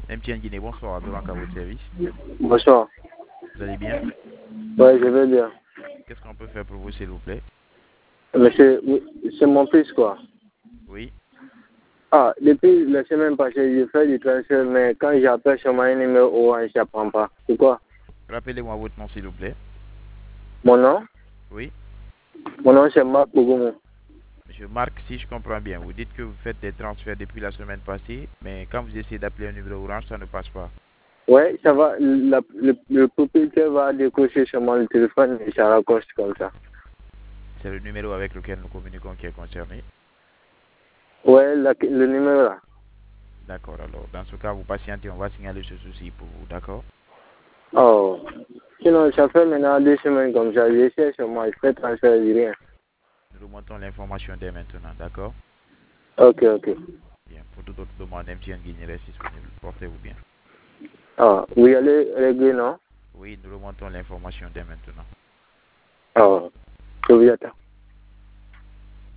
MTN Guinée, bonsoir, Abdelmak à votre service. Bonsoir. Vous allez bien? Ouais, je vais bien. Qu'est-ce qu'on peut faire pour vous, s'il vous plaît? Mais c'est mon fils, quoi. Oui. Ah, depuis la semaine passée, j'ai fait du transfert, mais quand j'appelle sur mon numéro Orange, ça ne prend pas. C'est quoi? Rappelez-moi votre nom, s'il vous plaît. Mon nom? Oui. Mon nom, c'est Marc Bougoumo. Monsieur Marc, si je comprends bien, vous dites que vous faites des transferts depuis la semaine passée, mais quand vous essayez d'appeler un numéro orange, ça ne passe pas. Ouais, ça va. Le propriétaire va décrocher sur mon téléphone et ça raccroche comme ça. C'est le numéro avec lequel nous communiquons qui est concerné. Ouais, le numéro là. D'accord, alors dans ce cas, vous patientez, on va signaler ce souci pour vous, d'accord? Oh. Sinon, ça fait maintenant 2 semaines comme ça. J'essaie sur moi, je fais transfert de rien. Nous remontons l'information dès maintenant, d'accord? Ok, ok. Bien, pour toute autre demande, MTN Guinée reste disponible. Portez-vous bien. Ah, vous allez régler, non? Oui, nous remontons l'information dès maintenant. Ah, je vous attends.